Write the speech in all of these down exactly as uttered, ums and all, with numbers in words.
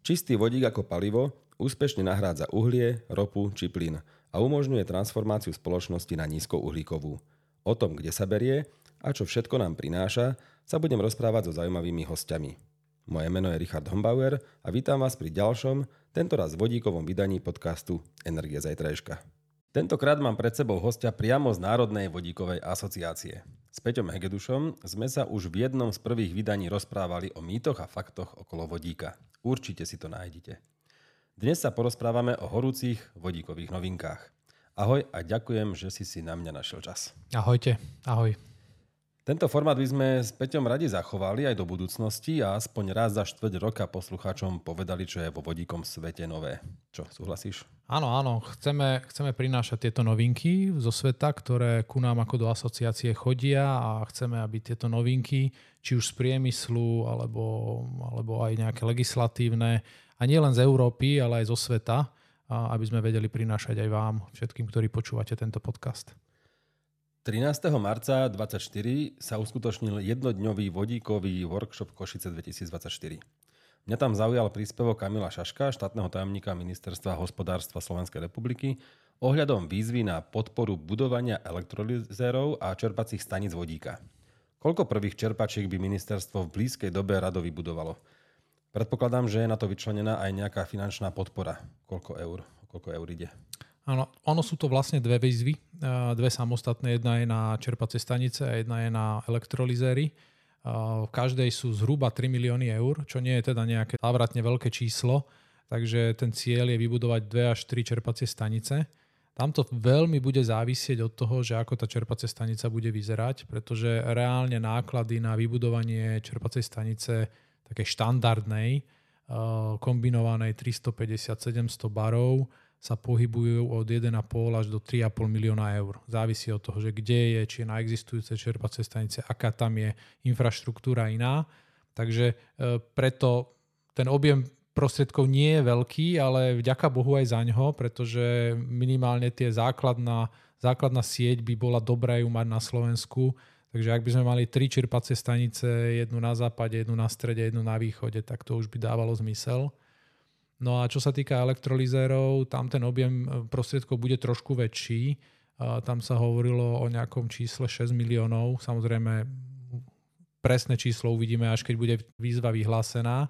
Čistý vodík ako palivo úspešne nahrádza uhlie, ropu či plyn a umožňuje transformáciu spoločnosti na nízkouhlíkovú. O tom, kde sa berie a čo všetko nám prináša, sa budem rozprávať so zaujímavými hostiami. Moje meno je Richard Hombauer a vítam vás pri ďalšom, tentoraz vodíkovom vydaní podcastu Energie zajtrajška. Tentokrát mám pred sebou hostia priamo z Národnej vodíkovej asociácie. S Peťom Hegedušom sme sa už v jednom z prvých vydaní rozprávali o mýtoch a faktoch okolo vodíka. Určite si to nájdete. Dnes sa porozprávame o horúcich vodíkových novinkách. Ahoj a ďakujem, že si si na mňa našiel čas. Ahojte, ahoj. Tento formát by sme s Peťom radi zachovali aj do budúcnosti a aspoň raz za štvrť roka poslucháčom povedali, čo je vo vodíkom svete nové. Čo, súhlasíš? Áno, áno. Chceme, chceme prinášať tieto novinky zo sveta, ktoré ku nám ako do asociácie chodia a chceme, aby tieto novinky, či už z priemyslu, alebo, alebo aj nejaké legislatívne, a nie len z Európy, ale aj zo sveta, aby sme vedeli prinášať aj vám, všetkým, ktorí počúvate tento podcast. trinásteho marca dvadsaťštyri sa uskutočnil jednodňový vodíkový workshop Košice dvetisícdvadsaťštyri. Mňa tam zaujal príspevok Kamila Šaška, štátneho tajomníka Ministerstva hospodárstva Slovenskej republiky, ohľadom výzvy na podporu budovania elektrolyzérov a čerpacích staníc vodíka. Koľko prvých čerpačiek by ministerstvo v blízkej dobe rado vybudovalo? Predpokladám, že je na to vyčlenená aj nejaká finančná podpora. Koľko eur? Koľko eur ide? Áno, ono sú to vlastne dve výzvy, dve samostatné. Jedna je na čerpacie stanice a jedna je na elektrolyzéry. V každej sú zhruba tri milióny eur, čo nie je teda nejaké závratne veľké číslo, takže ten cieľ je vybudovať dve až tri čerpacie stanice. Tam to veľmi bude závisieť od toho, že ako tá čerpacia stanica bude vyzerať, pretože reálne náklady na vybudovanie čerpacej stanice takej štandardnej, kombinovanej tristopäťdesiat až sedemsto barov, sa pohybujú od jeden a pol až do tri a pol milióna eur. Závisí od toho, že kde je, či je na existujúcej čerpacej stanice, aká tam je infraštruktúra iná. Takže e, preto ten objem prostriedkov nie je veľký, ale vďaka Bohu aj zaňho, pretože minimálne tie základná, základná sieť by bola dobré ju mať na Slovensku. Takže ak by sme mali tri čerpacie stanice, jednu na západe, jednu na strede, jednu na východe, tak to už by dávalo zmysel. No a čo sa týka elektrolyzérov, tam ten objem prostriedkov bude trošku väčší. Tam sa hovorilo o nejakom čísle šesť miliónov. Samozrejme, presné číslo uvidíme, až keď bude výzva vyhlásená.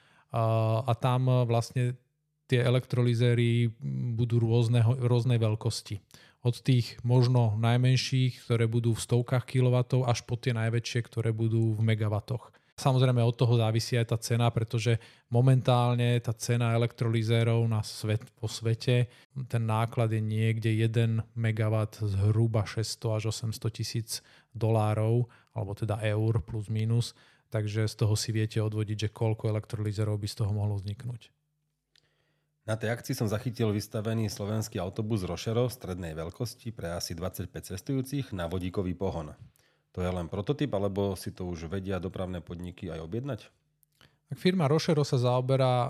A tam vlastne tie elektrolyzéry budú rôzne, rôznej veľkosti. Od tých možno najmenších, ktoré budú v stovkách kilowattov, až po tie najväčšie, ktoré budú v megawattoch. Samozrejme od toho závisí aj tá cena, pretože momentálne tá cena elektrolyzérov na svet, po svete, ten náklad je niekde jeden megawatt zhruba šesťsto až osemsto tisíc dolárov, alebo teda eur plus minus, takže z toho si viete odvodiť, že koľko elektrolyzérov by z toho mohlo vzniknúť. Na tej akcii som zachytil vystavený slovenský autobus Rošero strednej veľkosti pre asi dvadsaťpäť cestujúcich na vodíkový pohon. To je len prototyp, alebo si to už vedia dopravné podniky aj objednať? Tak firma Rošero sa zaoberá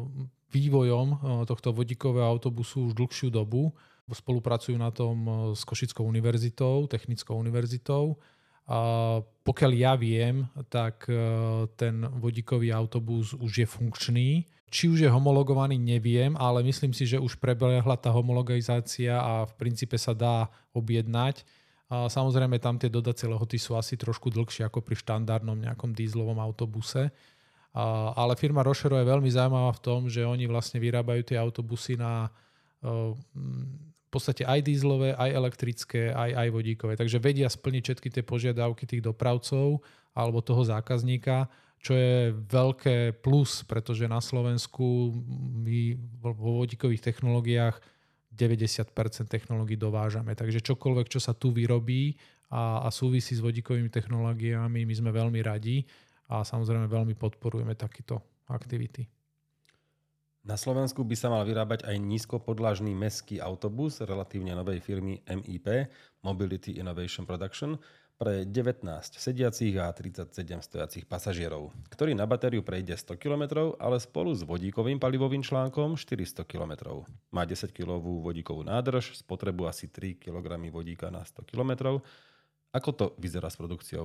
vývojom tohto vodíkového autobusu už dlhšiu dobu. Spolupracujú na tom s Košickou univerzitou, Technickou univerzitou. A pokiaľ ja viem, tak ten vodíkový autobus už je funkčný. Či už je homologovaný, neviem, ale myslím si, že už prebehla tá homologizácia a v princípe sa dá objednať. A samozrejme tam tie dodacie lehoty sú asi trošku dlhšie ako pri štandardnom nejakom dízlovom autobuse. A, ale firma Rošero je veľmi zaujímavá v tom, že oni vlastne vyrábajú tie autobusy na v podstate aj dízlové, aj elektrické, aj, aj vodíkové. Takže vedia splniť všetky tie požiadavky tých dopravcov alebo toho zákazníka, čo je veľké plus, pretože na Slovensku my vo vodíkových technológiách deväťdesiat percent technológií dovážame. Takže čokoľvek, čo sa tu vyrobí a, a súvisí s vodíkovými technológiami, my sme veľmi radi a samozrejme veľmi podporujeme takéto aktivity. Na Slovensku by sa mal vyrábať aj nízkopodlažný mestský autobus relatívne novej firmy em í pé, Mobility Innovation Production, pre devätnásť sediacich a tridsaťsedem stojacich pasažierov, ktorý na batériu prejde sto kilometrov, ale spolu s vodíkovým palivovým článkom štyristo kilometrov. Má desaťkilovú vodíkovú nádrž, spotrebu asi tri kilogramy vodíka na sto kilometrov. Ako to vyzerá s produkciou?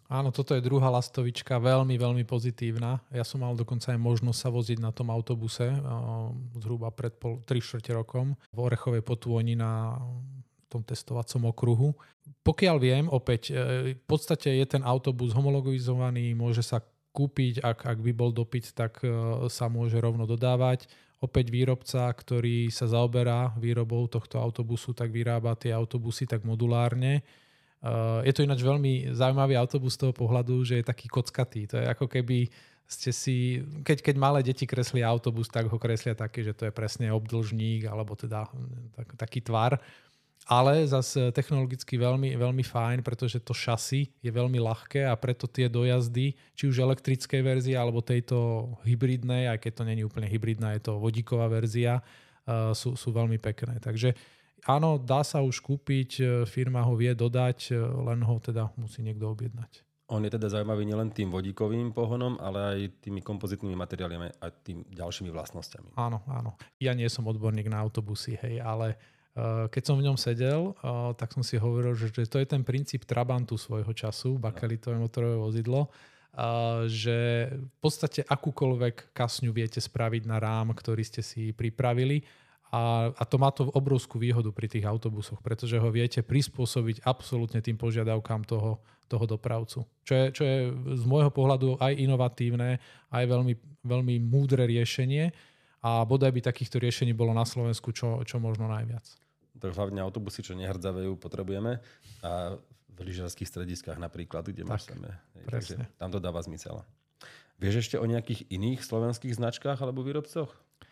Áno, toto je druhá lastovička, veľmi, veľmi pozitívna. Ja som mal dokonca aj možnosť sa voziť na tom autobuse zhruba pred pol, tri štvrte rokom v Orechovej Potôni na tom testovacom okruhu. Pokiaľ viem, opäť, v podstate je ten autobus homologizovaný, môže sa kúpiť, ak, ak by bol dopyt, tak sa môže rovno dodávať. Opäť výrobca, ktorý sa zaoberá výrobou tohto autobusu, tak vyrába tie autobusy tak modulárne. Uh, je to ináč veľmi zaujímavý autobus z toho pohľadu, že je taký kockatý. To je ako keby ste si, keď, keď malé deti kreslia autobus, tak ho kreslia taký, že to je presne obdĺžník alebo teda tak, taký tvar. Ale zase technologicky veľmi, veľmi fajn, pretože to šasy je veľmi ľahké a preto tie dojazdy, či už elektrickej verzie alebo tejto hybridnej, aj keď to nie je úplne hybridná, je to vodíková verzia, uh, sú, sú veľmi pekné. Takže áno, dá sa už kúpiť, firma ho vie dodať, len ho teda musí niekto objednať. On je teda zaujímavý nielen tým vodíkovým pohonom, ale aj tými kompozitnými materiálmi a tým ďalšími vlastnosťami. Áno, áno. Ja nie som odborník na autobusy, hej, ale uh, keď som v ňom sedel, uh, tak som si hovoril, že, že to je ten princíp Trabantu svojho času, bakelitové motorové vozidlo, uh, že v podstate akúkoľvek kasňu viete spraviť na rám, ktorý ste si pripravili. A, a to má to obrovskú výhodu pri tých autobusoch, pretože ho viete prispôsobiť absolútne tým požiadavkám toho, toho dopravcu. Čo je, čo je z môjho pohľadu aj inovatívne, aj veľmi, veľmi múdre riešenie a bodaj by takýchto riešení bolo na Slovensku čo, čo možno najviac. To hlavne autobusy, čo nehrdzavejú, potrebujeme a v lyžiarských strediskách napríklad, kde máš same. Takže tam to dáva zmysel. Vieš ešte o nejakých iných slovenských značkách alebo výrobcoch?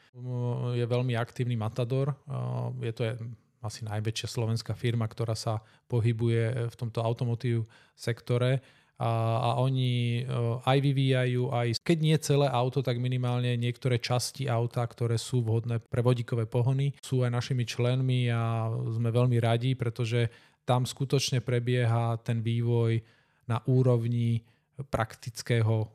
Je veľmi aktívny Matador. Je to asi najväčšia slovenská firma, ktorá sa pohybuje v tomto automotív sektore. A, a oni aj vyvíjajú, aj keď nie celé auto, tak minimálne niektoré časti auta, ktoré sú vhodné pre vodíkové pohony, sú aj našimi členmi a sme veľmi radi, pretože tam skutočne prebieha ten vývoj na úrovni praktického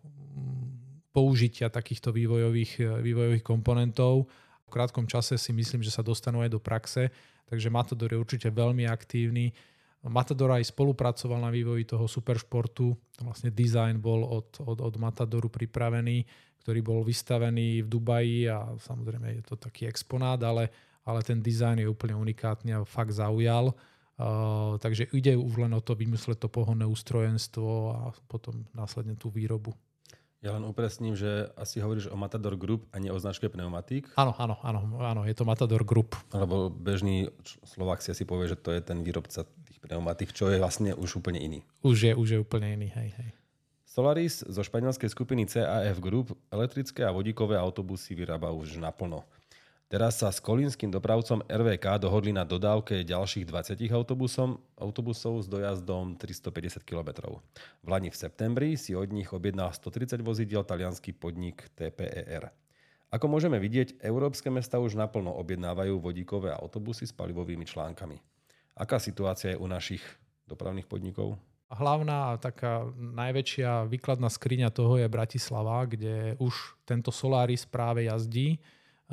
použitia takýchto vývojových, vývojových komponentov. V krátkom čase si myslím, že sa dostanú aj do praxe, takže Matador je určite veľmi aktívny. Matador aj spolupracoval na vývoji toho superšportu. Vlastne dizajn bol od, od, od Matadoru pripravený, ktorý bol vystavený v Dubaji a samozrejme je to taký exponát, ale, ale ten dizajn je úplne unikátny a fakt zaujal. Uh, takže ide už len o to vymysleť to pohonné ústrojenstvo a potom následne tú výrobu. Ja len upresním, že asi hovoríš o Matador Group a nie o značke pneumatík. Áno, áno, áno, áno, je to Matador Group. Lebo bežný Slovák si asi povie, že to je ten výrobca tých pneumatík, čo je vlastne už úplne iný. Už je, už je úplne iný, hej, hej. Solaris zo španielskej skupiny cé á ef Group elektrické a vodíkové autobusy vyrába už naplno. Teraz sa s kolínskym dopravcom er vé ká dohodli na dodávke ďalších dvadsať autobusov, autobusov s dojazdom tristopäťdesiat kilometrov. V lani v septembri si od nich objednal stotridsať vozidiel taliansky podnik té pé é er. Ako môžeme vidieť, európske mestá už naplno objednávajú vodíkové autobusy s palivovými článkami. Aká situácia je u našich dopravných podnikov? Hlavná taká najväčšia výkladná skriňa toho je Bratislava, kde už tento Solaris práve jazdí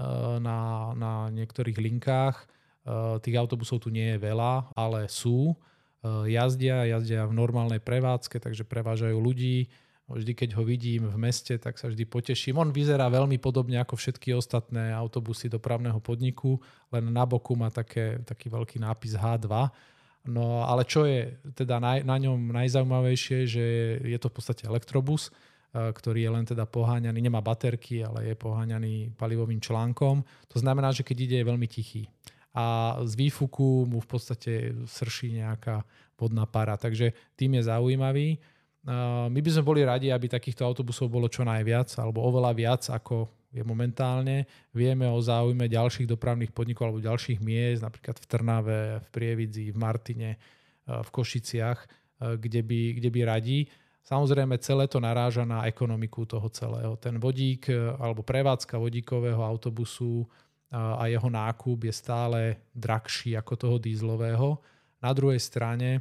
Na, na niektorých linkách. Tých autobusov tu nie je veľa, ale sú. Jazdia, jazdia v normálnej prevádzke, takže prevážajú ľudí. Vždy, keď ho vidím v meste, tak sa vždy poteším. On vyzerá veľmi podobne ako všetky ostatné autobusy dopravného podniku, len na boku má také, taký veľký nápis há dva. No ale čo je teda na, na ňom najzaujímavejšie, že je to v podstate elektrobus, ktorý je len teda poháňaný, nemá baterky, ale je poháňaný palivovým článkom. To znamená, že keď ide, je veľmi tichý. A z výfuku mu v podstate srší nejaká vodná para. Takže tým je zaujímavý. My by sme boli radi, aby takýchto autobusov bolo čo najviac, alebo oveľa viac, ako je momentálne. Vieme o záujme ďalších dopravných podnikov alebo ďalších miest, napríklad v Trnave, v Prievidzi, v Martine, v Košiciach, kde by, kde by radi. Samozrejme, celé to naráža na ekonomiku toho celého. Ten vodík alebo prevádzka vodíkového autobusu a jeho nákup je stále drahší ako toho dízlového. Na druhej strane,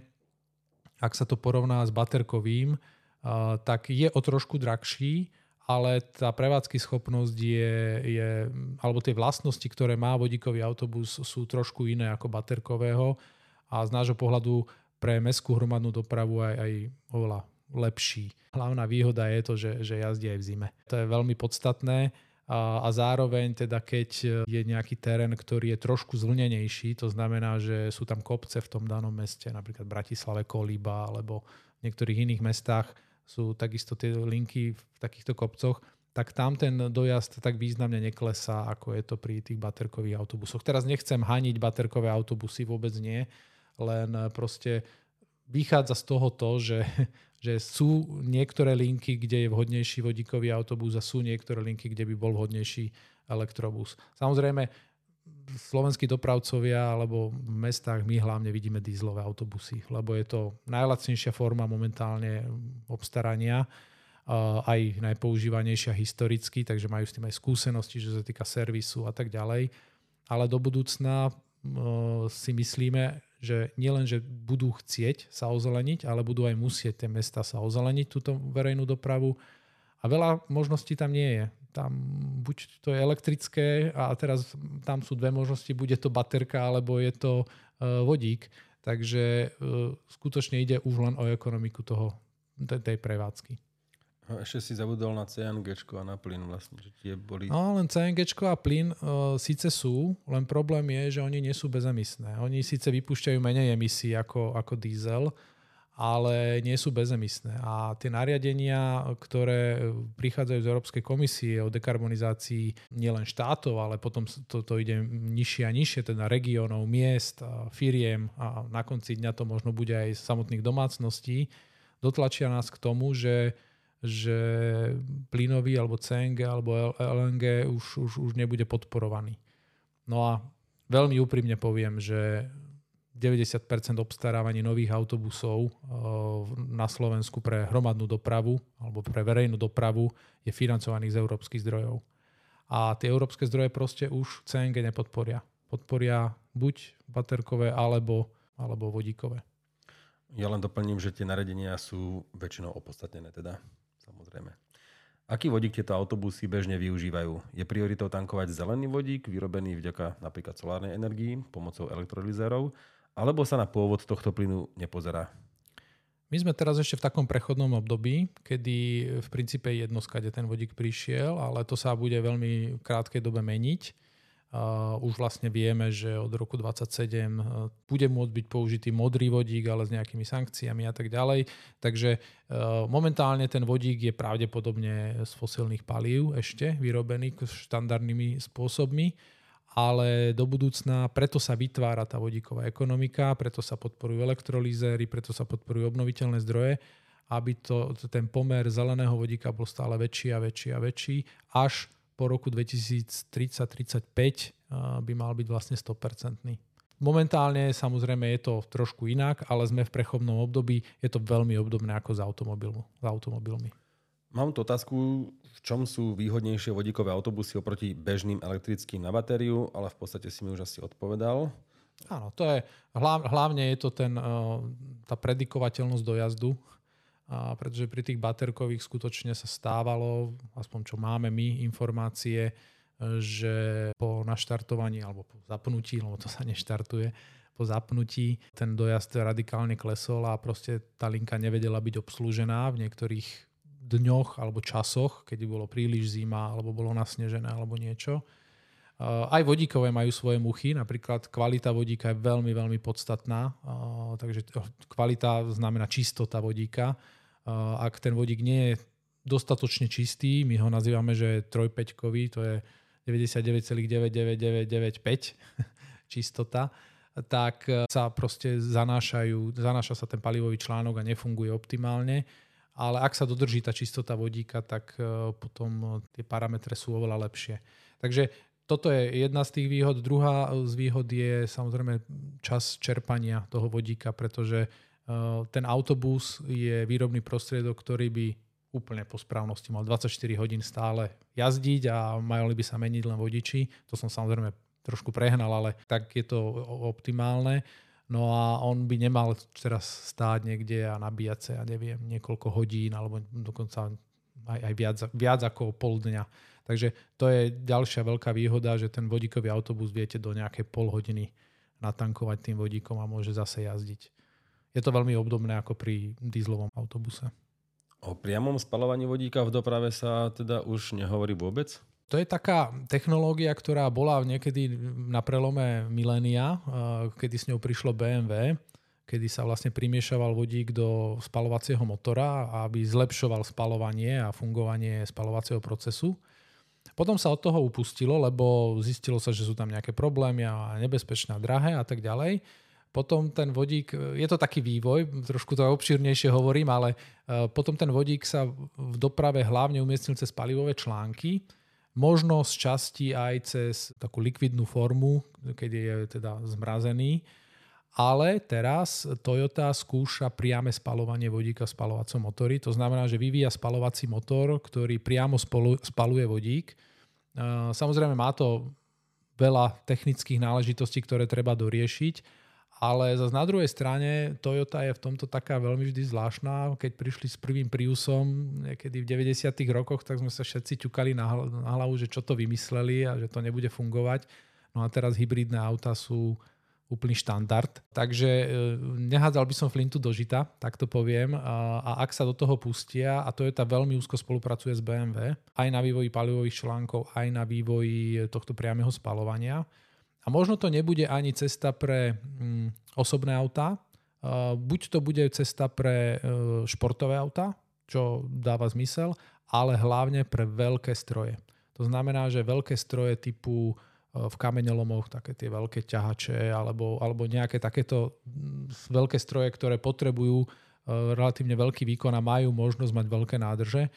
ak sa to porovná s baterkovým, tak je o trošku drahší, ale tá prevádzky schopnosť je, je, alebo tie vlastnosti, ktoré má vodíkový autobus, sú trošku iné ako baterkového a z nášho pohľadu pre mestskú hromadnú dopravu aj, aj oveľa lepší. Hlavná výhoda je to, že, že jazdí aj v zime. To je veľmi podstatné a, a zároveň teda keď je nejaký terén, ktorý je trošku zvlnenejší, to znamená, že sú tam kopce v tom danom meste, napríklad v Bratislave Kolíba alebo v niektorých iných mestách sú takisto tie linky v takýchto kopcoch, tak tam ten dojazd tak významne neklesá, ako je to pri tých baterkových autobusoch. Teraz nechcem haniť baterkové autobusy, vôbec nie, len proste vychádza z toho to, že, že sú niektoré linky, kde je vhodnejší vodíkový autobus a sú niektoré linky, kde by bol vhodnejší elektrobus. Samozrejme, slovenskí dopravcovia alebo v mestách my hlavne vidíme dízlové autobusy, lebo je to najlacnejšia forma momentálne obstarania, aj najpoužívanejšia historicky, takže majú s tým aj skúsenosti, že sa týka servisu a tak ďalej. Ale do budúcna si myslíme, že nielen, že budú chcieť sa ozeleniť, ale budú aj musieť tie mesta sa ozeleniť, túto verejnú dopravu. A veľa možností tam nie je. Tam buď to je elektrické a teraz tam sú dve možnosti, bude to baterka alebo je to vodík. Takže skutočne ide už len o ekonomiku toho, tej prevádzky. A ešte si zabudol na cé en géčko a na plyn vlastne, že tie boli... No len cé en géčko a plyn uh, síce sú, len problém je, že oni nie sú bezemisné. Oni síce vypúšťajú menej emisí ako, ako diesel, ale nie sú bezemisné. A tie nariadenia, ktoré prichádzajú z Európskej komisie o dekarbonizácii nielen štátov, ale potom to, to ide nižšie a nižšie, teda regiónov, miest, firiem a na konci dňa to možno bude aj samotných domácností, dotlačia nás k tomu, že že plynový alebo cé en gé alebo el en gé už, už, už nebude podporovaný. No a veľmi úprimne poviem, že deväťdesiat percent obstarávaní nových autobusov na Slovensku pre hromadnú dopravu alebo pre verejnú dopravu je financovaných z európskych zdrojov. A tie európske zdroje proste už cé en gé nepodporia. Podporia buď baterkové alebo, alebo vodíkové. Ja len doplním, že tie nariadenia sú väčšinou opodstatnené teda. Samozrejme. Aký vodík tieto autobusy bežne využívajú? Je prioritou tankovať zelený vodík, vyrobený vďaka napríklad solárnej energii pomocou elektrolizérov, alebo sa na pôvod tohto plynu nepozerá? My sme teraz ešte v takom prechodnom období, kedy v princípe je jedno, skade ten vodík prišiel, ale to sa bude veľmi v krátkej dobe meniť. Uh, už vlastne vieme, že od roku dvadsaťsedem uh, bude môcť byť použitý modrý vodík, ale s nejakými sankciami a tak ďalej. Takže uh, momentálne ten vodík je pravdepodobne z fosílnych palív ešte vyrobený štandardnými spôsobmi, ale do budúcna preto sa vytvára tá vodíková ekonomika, preto sa podporujú elektrolizéry, preto sa podporujú obnoviteľné zdroje, aby to, ten pomer zeleného vodíka bol stále väčší a väčší a väčší, až po roku dvetisíctridsať tridsaťpäť by mal byť vlastne sto percent. Momentálne samozrejme je to trošku inak, ale sme v prechodnom období. Je to veľmi obdobné ako s, s automobilmi. Mám tu otázku, v čom sú výhodnejšie vodíkové autobusy oproti bežným elektrickým na batériu, ale v podstate si mi už asi odpovedal. Áno, to je, hlavne je to ten, tá predikovateľnosť dojazdu. A pretože pri tých baterkových skutočne sa stávalo, aspoň čo máme my, informácie, že po naštartovaní alebo po zapnutí, lebo to sa neštartuje, po zapnutí ten dojazd radikálne klesol a proste tá linka nevedela byť obslúžená v niektorých dňoch alebo časoch, keď bolo príliš zima alebo bolo nasnežené alebo niečo. Aj vodíkové majú svoje muchy, napríklad kvalita vodíka je veľmi, veľmi podstatná, takže kvalita znamená čistota vodíka. Ak ten vodík nie je dostatočne čistý, my ho nazývame, že je trojpäťkový, to je deväťdesiatdeväť celá deväťdesiatdeväť deväťdesiatpäť čistota, tak sa proste zanášajú, zanáša sa ten palivový článok a nefunguje optimálne. Ale ak sa dodrží tá čistota vodíka, tak potom tie parametre sú oveľa lepšie. Takže toto je jedna z tých výhod. Druhá z výhod je samozrejme čas čerpania toho vodíka, pretože ten autobus je výrobný prostriedok, ktorý by úplne po správnosti mal dvadsaťštyri hodín stále jazdiť a mali by sa meniť len vodiči. To som samozrejme trošku prehnal, ale tak je to optimálne. No a on by nemal teraz stáť niekde a nabíjať sa, ja neviem, niekoľko hodín alebo dokonca aj, aj viac, viac ako pol dňa. Takže to je ďalšia veľká výhoda, že ten vodíkový autobus viete do nejakej pol hodiny natankovať tým vodíkom a môže zase jazdiť. Je to veľmi obdobné ako pri dieselovom autobuse. O priamom spaľovaní vodíka v doprave sa teda už nehovorí vôbec? To je taká technológia, ktorá bola niekedy na prelome milénia, kedy s ňou prišlo bé em vé, kedy sa vlastne primiešaval vodík do spaľovacieho motora, aby zlepšoval spaľovanie a fungovanie spaľovacieho procesu. Potom sa od toho upustilo, lebo zistilo sa, že sú tam nejaké problémy a nebezpečné a drahé a tak ďalej. Potom ten vodík, je to taký vývoj, trošku to obšírnejšie hovorím, ale potom ten vodík sa v doprave hlavne umiestnil cez palivové články, možno z časti aj cez takú likvidnú formu, keď je teda zmrazený. Ale teraz Toyota skúša priame spaľovanie vodíka v spaľovacom motori. To znamená, že vyvíja spaľovací motor, ktorý priamo spaľuje vodík. Samozrejme má to veľa technických náležitostí, ktoré treba doriešiť. Ale zase na druhej strane Toyota je v tomto taká veľmi vždy zvláštna. Keď prišli s prvým Priusom niekedy v deväťdesiatych rokoch, tak sme sa všetci ťukali na hlavu, že čo to vymysleli a že to nebude fungovať. No a teraz hybridné autá sú úplný štandard. Takže nehádzal by som flintu do žita, tak to poviem. A ak sa do toho pustia, a Toyota veľmi úzko spolupracuje s bé em vé, aj na vývoji palivových článkov, aj na vývoji tohto priameho spaľovania. A možno to nebude ani cesta pre mm, osobné autá, uh, buď to bude cesta pre uh, športové autá, čo dáva zmysel, ale hlavne pre veľké stroje. To znamená, že veľké stroje typu uh, v kameňolomoch, také tie veľké ťahače, alebo, alebo nejaké takéto mm, veľké stroje, ktoré potrebujú uh, relatívne veľký výkon a majú možnosť mať veľké nádrže.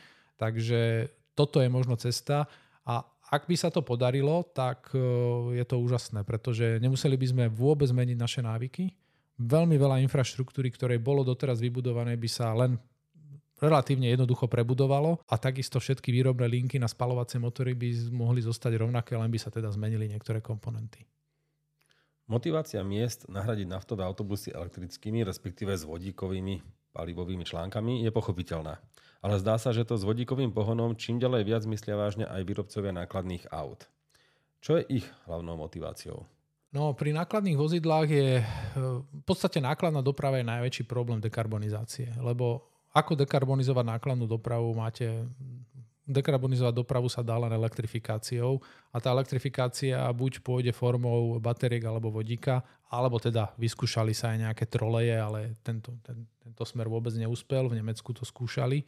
Takže toto je možno cesta. A ak by sa to podarilo, tak je to úžasné, pretože nemuseli by sme vôbec meniť naše návyky. Veľmi veľa infraštruktúry, ktoré bolo doteraz vybudované, by sa len relatívne jednoducho prebudovalo a takisto všetky výrobné linky na spaľovacie motory by mohli zostať rovnaké, len by sa teda zmenili niektoré komponenty. Motivácia miest nahradiť naftové autobusy elektrickými, respektíve s vodíkovými palivovými článkami je pochopiteľná. Ale zdá sa, že to s vodíkovým pohonom čím ďalej viac myslia vážne aj výrobcovia nákladných aut. Čo je ich hlavnou motiváciou? No, pri nákladných vozidlách je v podstate nákladná doprava je najväčší problém dekarbonizácie, lebo ako dekarbonizovať nákladnú dopravu máte... Dekarbonizovať dopravu sa dá len elektrifikáciou a tá elektrifikácia buď pôjde formou batériek alebo vodíka, alebo teda vyskúšali sa aj nejaké troleje, ale tento, ten, tento smer vôbec neúspel, v Nemecku to skúšali.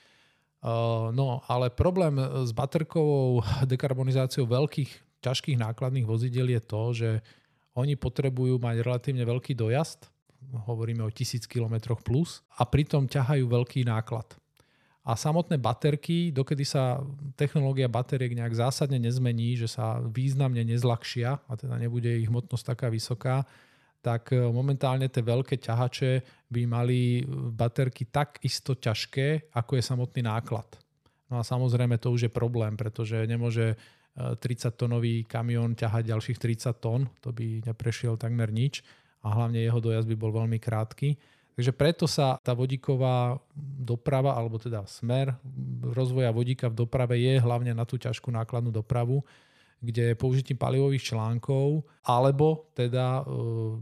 Uh, no, ale problém s baterkovou dekarbonizáciou veľkých, ťažkých nákladných vozidiel je to, že oni potrebujú mať relatívne veľký dojazd, hovoríme o tisíc kilometroch plus, a pritom ťahajú veľký náklad. A samotné baterky, dokedy sa technológia batériek nejak zásadne nezmení, že sa významne nezľahšia a teda nebude ich hmotnosť taká vysoká, tak momentálne tie veľké ťahače by mali baterky tak isto ťažké, ako je samotný náklad. No a samozrejme to už je problém, pretože nemôže tridsaťtonový kamión ťahať ďalších tridsať tón, to by neprešiel takmer nič a hlavne jeho dojazd by bol veľmi krátky. Takže preto sa tá vodíková doprava, alebo teda smer rozvoja vodíka v doprave je hlavne na tú ťažkú nákladnú dopravu, kde použitím palivových článkov alebo teda e,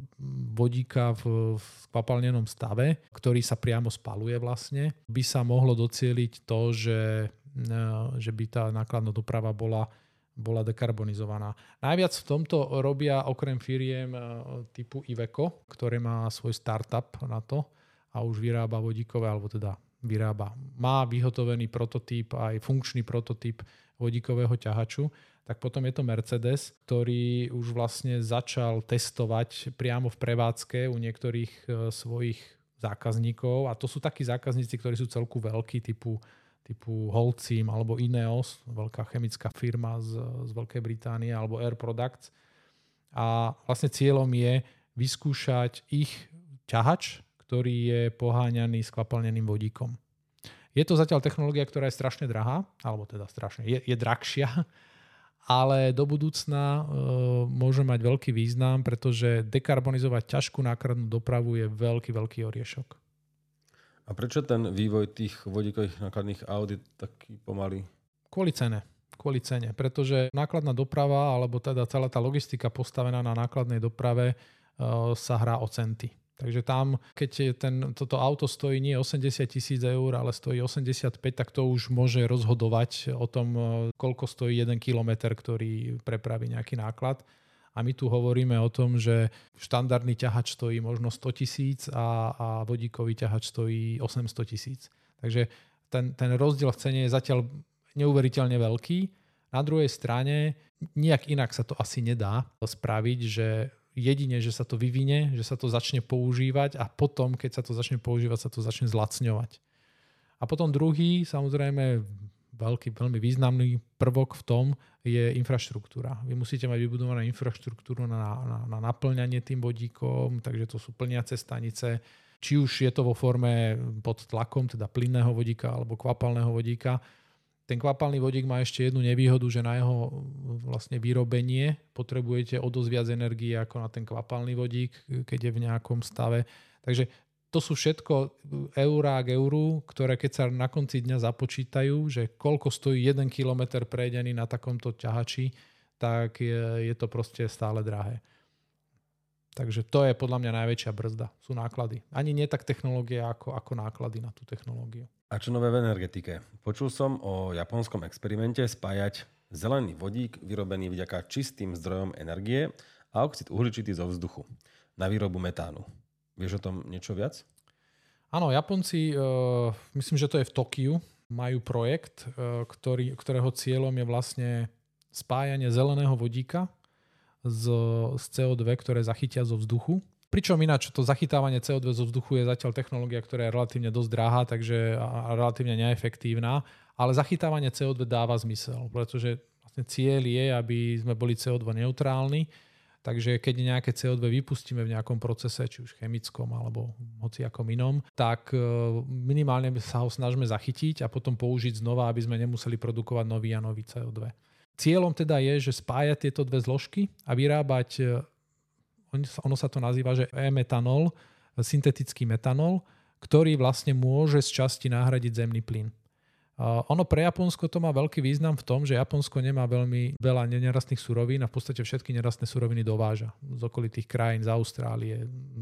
vodíka v, v skvapalnenom stave, ktorý sa priamo spaluje vlastne, by sa mohlo docieliť to, že, e, že by tá nákladná doprava bola bola dekarbonizovaná. Najviac v tomto robia okrem firiem typu Iveco, ktoré má svoj startup na to a už vyrába vodíkové, alebo teda vyrába. Má vyhotovený prototyp, aj funkčný prototyp vodíkového ťahaču. Tak potom je to Mercedes, ktorý už vlastne začal testovať priamo v prevádzke u niektorých svojich zákazníkov. A to sú takí zákazníci, ktorí sú celku veľkí, typu typu Holcim alebo Ineos, veľká chemická firma z, z Veľkej Británie, alebo Air Products. A vlastne cieľom je vyskúšať ich ťahač, ktorý je poháňaný skvapalneným vodíkom. Je to zatiaľ technológia, ktorá je strašne drahá, alebo teda strašne, je, je drahšia, ale do budúcna e, môže mať veľký význam, pretože dekarbonizovať ťažkú nákladnú dopravu je veľký, veľký oriešok. A prečo ten vývoj tých vodíkových nákladných aut je taký pomalý? Kvôli cene. Kvôli cene. Pretože nákladná doprava, alebo teda celá tá logistika postavená na nákladnej doprave uh, sa hrá o centy. Takže tam, keď ten, toto auto stojí nie osemdesiat tisíc eur, ale stojí osemdesiatpäť, tak to už môže rozhodovať o tom, koľko stojí jeden kilometr, ktorý prepraví nejaký náklad. A my tu hovoríme o tom, že štandardný ťahač stojí možno sto tisíc a, a vodíkový ťahač stojí osemsto tisíc. Takže ten, ten rozdiel v cene je zatiaľ neuveriteľne veľký. Na druhej strane nijak inak sa to asi nedá spraviť, že jedine, že sa to vyvinie, že sa to začne používať a potom, keď sa to začne používať, sa to začne zlacňovať. A potom druhý, samozrejme, veľký, veľmi významný prvok v tom je infraštruktúra. Vy musíte mať vybudovanú infraštruktúru na, na, na naplňanie tým vodíkom, takže to sú plniace stanice, či už je to vo forme pod tlakom, teda plynného vodíka alebo kvapalného vodíka. Ten kvapalný vodík má ešte jednu nevýhodu, že na jeho vlastne vyrobenie potrebujete o dosť viac energie ako na ten kvapalný vodík, keď je v nejakom stave. Takže to sú všetko eurá k euru, ktoré keď sa na konci dňa započítajú, že koľko stojí jeden kilometr prejdený na takomto ťahači, tak je, je to proste stále drahé. Takže to je podľa mňa najväčšia brzda, sú náklady. Ani nie tak technológia, ako, ako náklady na tú technológiu. A čo nové v energetike? Počul som o japonskom experimente spájať zelený vodík vyrobený vďaka čistým zdrojom energie a oxid uhličitý zo vzduchu na výrobu metánu. Vieš o tom niečo viac? Áno, Japonci, uh, myslím, že to je v Tokiu, majú projekt, uh, ktorý, ktorého cieľom je vlastne spájanie zeleného vodíka z, z cé ó dva, ktoré zachytia zo vzduchu. Pričom ináč to zachytávanie cé ó dva zo vzduchu je zatiaľ technológia, ktorá je relatívne dosť drahá, takže a relatívne neefektívna, ale zachytávanie cé ó dva dáva zmysel, pretože vlastne cieľ je, aby sme boli cé ó dva neutrálni, takže keď nejaké cé ó dva vypustíme v nejakom procese, či už chemickom alebo hociakom inom, tak minimálne sa ho snažíme zachytiť a potom použiť znova, aby sme nemuseli produkovať nový a nový cé ó dva. Cieľom teda je, že spájať tieto dve zložky a vyrábať, ono sa to nazýva, že e-metanol, syntetický metanol, ktorý vlastne môže z časti nahradiť zemný plyn. Uh, ono pre Japonsko to má veľký význam v tom, že Japonsko nemá veľmi veľa nerastných surovín a v podstate všetky nerastné suroviny dováža z okolitých krajín, z Austrálie,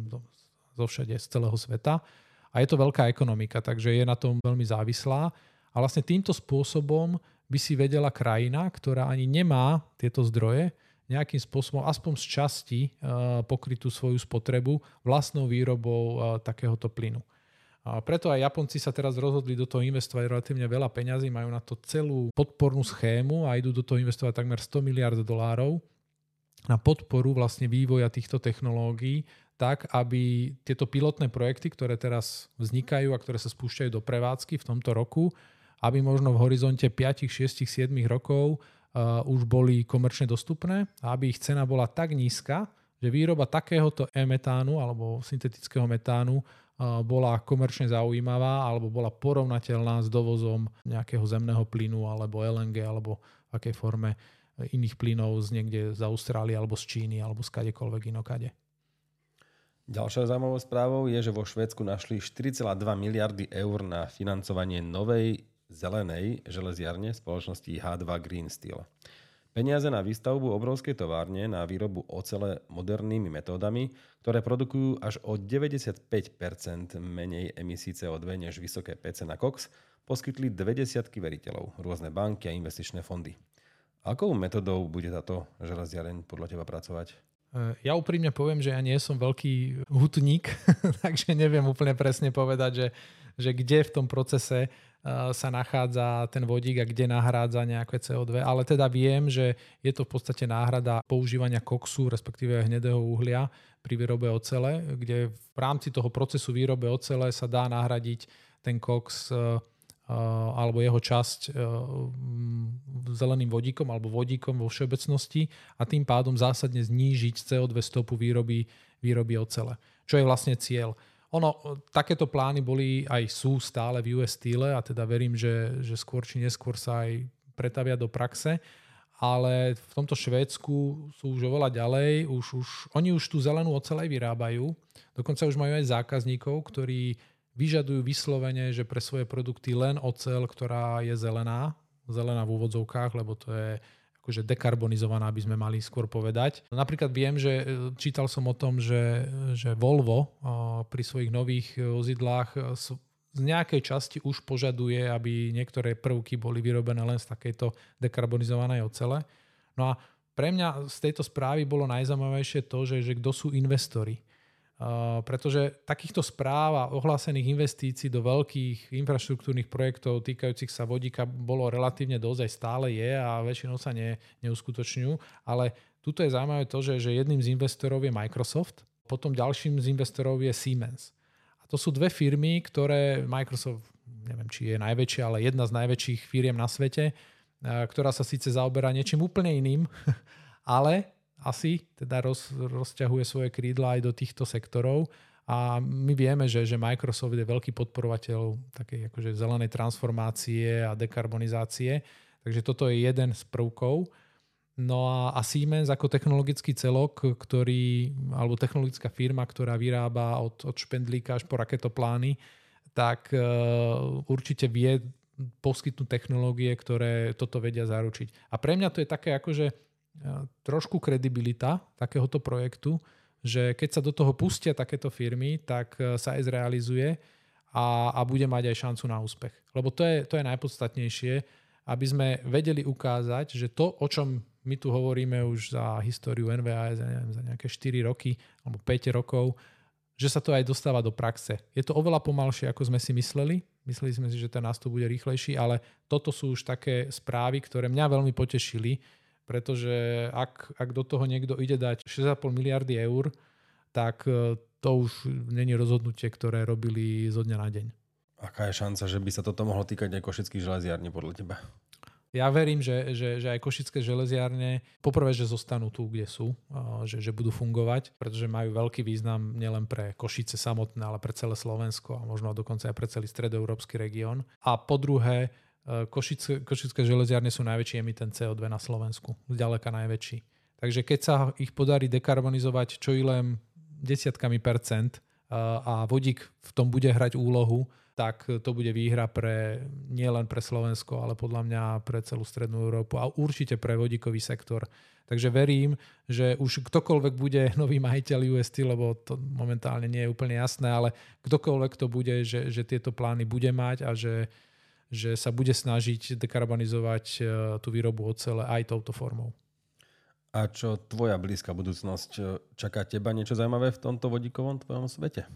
zo všade, z celého sveta. A je to veľká ekonomika, takže je na tom veľmi závislá. A vlastne týmto spôsobom by si vedela krajina, ktorá ani nemá tieto zdroje, nejakým spôsobom, aspoň z časti, uh, pokrytú svoju spotrebu vlastnou výrobou uh, takéhoto plynu. A preto aj Japonci sa teraz rozhodli do toho investovať relatívne veľa peňazí, majú na to celú podpornú schému a idú do toho investovať takmer sto miliárd dolárov na podporu vlastne vývoja týchto technológií, tak aby tieto pilotné projekty, ktoré teraz vznikajú a ktoré sa spúšťajú do prevádzky v tomto roku, aby možno v horizonte päť, šesť, sedem rokov Uh, už boli komerčne dostupné a aby ich cena bola tak nízka, že výroba takéhoto e-metánu alebo syntetického metánu uh, bola komerčne zaujímavá alebo bola porovnateľná s dovozom nejakého zemného plynu alebo el en gé alebo v akej forme iných plynov z niekde z Austrálie alebo z Číny alebo z kadekoľvek inokade. Ďalšou zaujímavou správou je, že vo Švédsku našli štyri celé dva miliardy eur na financovanie novej zelenej železiarne spoločnosti há dva Green Steel. Peniaze na výstavbu obrovskej továrne na výrobu ocele modernými metódami, ktoré produkujú až o deväťdesiatpäť percent menej emisí cé ó dva než vysoké pé cé na koks, poskytli dve desiatky veriteľov, rôzne banky a investičné fondy. Akou metodou bude táto železiareň podľa teba pracovať? Ja úprimne poviem, že ja nie som veľký hutník, takže neviem úplne presne povedať, že, že kde v tom procese sa nachádza ten vodík a kde nahrádza nejaké cé ó dva, ale teda viem, že je to v podstate náhrada používania koksu, respektíve hnedého uhlia pri výrobe ocele, kde v rámci toho procesu výrobe ocele sa dá nahradiť ten koks alebo jeho časť zeleným vodíkom alebo vodíkom vo všeobecnosti a tým pádom zásadne znížiť cé ó dva stopu výroby, výroby ocele, čo je vlastne cieľ. Ono, takéto plány boli aj sú stále v ú es Steel a teda verím, že, že skôr či neskôr sa aj pretavia do praxe, ale v tomto Švédsku sú už oveľa ďalej, už, už, oni už tú zelenú oceľ aj vyrábajú, dokonca už majú aj zákazníkov, ktorí vyžadujú vyslovene, že pre svoje produkty len oceľ, ktorá je zelená, zelená v úvodzovkách, lebo to je akože dekarbonizovaná, by sme mali skôr povedať. Napríklad viem, že čítal som o tom, že, že Volvo pri svojich nových vozidlách z nejakej časti už požaduje, aby niektoré prvky boli vyrobené len z takejto dekarbonizovanej ocele. No a pre mňa z tejto správy bolo najzaujímavejšie to, že, že kto sú investori. Uh, pretože takýchto správ a ohlásených investícií do veľkých infraštruktúrnych projektov týkajúcich sa vodíka bolo relatívne dosť, aj stále je a väčšinou sa ne, neuskutočňujú. Ale tuto je zaujímavé to, že, že jedným z investorov je Microsoft, potom ďalším z investorov je Siemens. A to sú dve firmy, ktoré Microsoft, neviem, či je najväčšia, ale jedna z najväčších firiem na svete, uh, ktorá sa síce zaoberá niečím úplne iným, ale asi teda roz, rozťahuje svoje krídla aj do týchto sektorov a my vieme, že, že Microsoft je veľký podporovateľ takej akože zelenej transformácie a dekarbonizácie, takže toto je jeden z prvkov. No a, a Siemens ako technologický celok, ktorý, alebo technologická firma, ktorá vyrába od, od špendlíka až po raketoplány, tak uh, určite vie poskytnúť technológie, ktoré toto vedia zaručiť. A pre mňa to je také akože trošku kredibilita takéhoto projektu, že keď sa do toho pustia takéto firmy, tak sa aj zrealizuje a, a bude mať aj šancu na úspech. Lebo to je, to je najpodstatnejšie, aby sme vedeli ukázať, že to, o čom my tu hovoríme už za históriu en vé á es, neviem, za nejaké štyri roky alebo päť rokov, že sa to aj dostáva do praxe. Je to oveľa pomalšie, ako sme si mysleli. Mysleli sme si, že ten nástup bude rýchlejší, ale toto sú už také správy, ktoré mňa veľmi potešili, pretože ak, ak do toho niekto ide dať šesť a pol miliardy eur, tak to už není rozhodnutie, ktoré robili zo dňa na deň. Aká je šanca, že by sa toto mohlo týkať aj košických železiarní podľa teba? Ja verím, že, že, že aj košické železiarne poprvé, že zostanú tu, kde sú, že, že budú fungovať, pretože majú veľký význam nielen pre Košice samotné, ale pre celé Slovensko a možno dokonca aj pre celý stredoeurópsky región. A po druhé, Košické, košické železiarne sú najväčší emitent cé ó dva na Slovensku. Zďaleka najväčší. Takže keď sa ich podarí dekarbonizovať čo i len desiatkami percent a vodík v tom bude hrať úlohu, tak to bude výhra pre, nie len pre Slovensko, ale podľa mňa pre celú strednú Európu a určite pre vodíkový sektor. Takže verím, že už ktokoľvek bude nový majiteľ ú es té, lebo to momentálne nie je úplne jasné, ale ktokoľvek to bude, že, že tieto plány bude mať a že že sa bude snažiť dekarbonizovať tú výrobu ocele aj touto formou. A čo tvoja blízka budúcnosť? Čaká teba niečo zaujímavé v tomto vodíkovom tvojom svete?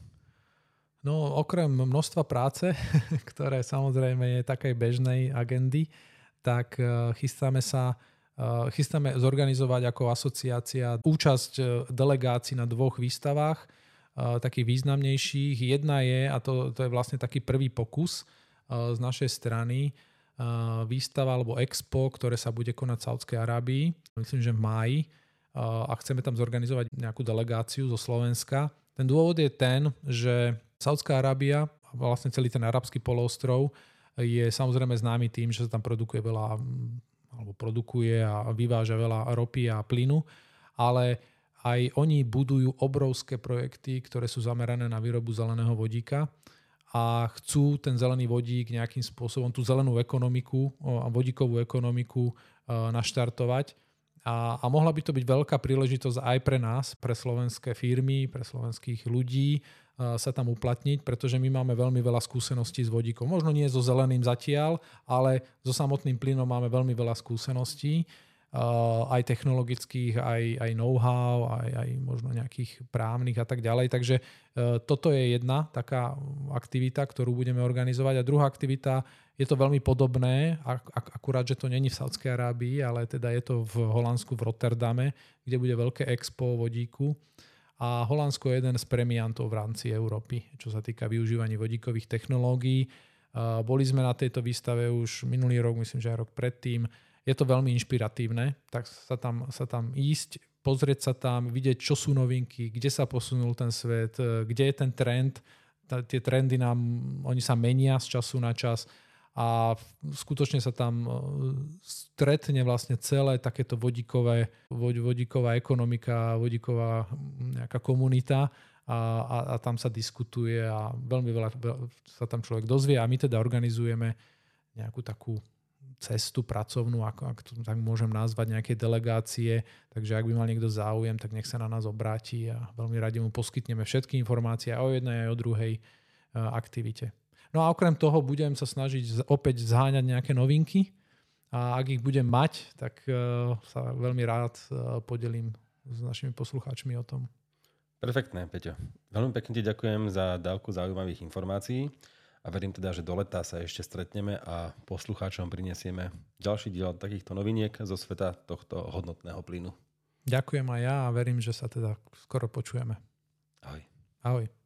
No okrem množstva práce, ktoré samozrejme je takej bežnej agendy, tak chystáme sa chystáme zorganizovať ako asociácia účasť delegácií na dvoch výstavách, takých významnejších. Jedna je, a to, to je vlastne taký prvý pokus, z našej strany výstava alebo expo, ktoré sa bude konať v Saúdskej Arábii, myslím, že v máji, a chceme tam zorganizovať nejakú delegáciu zo Slovenska. Ten dôvod je ten, že Saúdská Arábia, vlastne celý ten arabský poloostrov, je samozrejme známy tým, že sa tam produkuje veľa, alebo produkuje a vyváža veľa ropy a plynu, ale aj oni budujú obrovské projekty, ktoré sú zamerané na výrobu zeleného vodíka a chcú ten zelený vodík nejakým spôsobom, tú zelenú ekonomiku a vodíkovú ekonomiku naštartovať. A, a mohla by to byť veľká príležitosť aj pre nás, pre slovenské firmy, pre slovenských ľudí sa tam uplatniť, pretože my máme veľmi veľa skúseností s vodíkom. Možno nie so zeleným zatiaľ, ale so samotným plynom máme veľmi veľa skúseností. Uh, aj technologických, aj, aj know-how, aj, aj možno nejakých právnych a tak ďalej. Takže uh, toto je jedna taká aktivita, ktorú budeme organizovať. A druhá aktivita, je to veľmi podobné, ak, ak, akurát, že to není v Saúdskej Arábii, ale teda je to v Holandsku, v Rotterdame, kde bude veľké expo vodíku. A Holandsko je jeden z premiantov v rámci Európy, čo sa týka využívaní vodíkových technológií. Uh, boli sme na tejto výstave už minulý rok, myslím, že aj rok predtým. Je to veľmi inšpiratívne, tak sa tam, sa tam ísť, pozrieť sa tam, vidieť, čo sú novinky, kde sa posunul ten svet, kde je ten trend. Tie trendy nám, oni sa menia z času na čas a skutočne sa tam stretne vlastne celé takéto vodíkové, vodíková ekonomika, vodíková nejaká komunita a, a, a tam sa diskutuje a veľmi veľa sa tam človek dozvie a my teda organizujeme nejakú takú cestu pracovnú, ako, ak to tak môžem nazvať, nejaké delegácie. Takže ak by mal niekto záujem, tak nech sa na nás obráti a veľmi radi mu poskytneme všetky informácie aj o jednej, aj o druhej aktivite. No a okrem toho budem sa snažiť opäť zháňať nejaké novinky a ak ich budem mať, tak sa veľmi rád podelím s našimi poslucháčmi o tom. Perfektné, Peťo. Veľmi pekne ti ďakujem za dávku zaujímavých informácií. A verím teda, že do leta sa ešte stretneme a poslucháčom prinesieme ďalší diel takýchto noviniek zo sveta tohto hodnotného plynu. Ďakujem aj ja a verím, že sa teda skoro počujeme. Ahoj. Ahoj.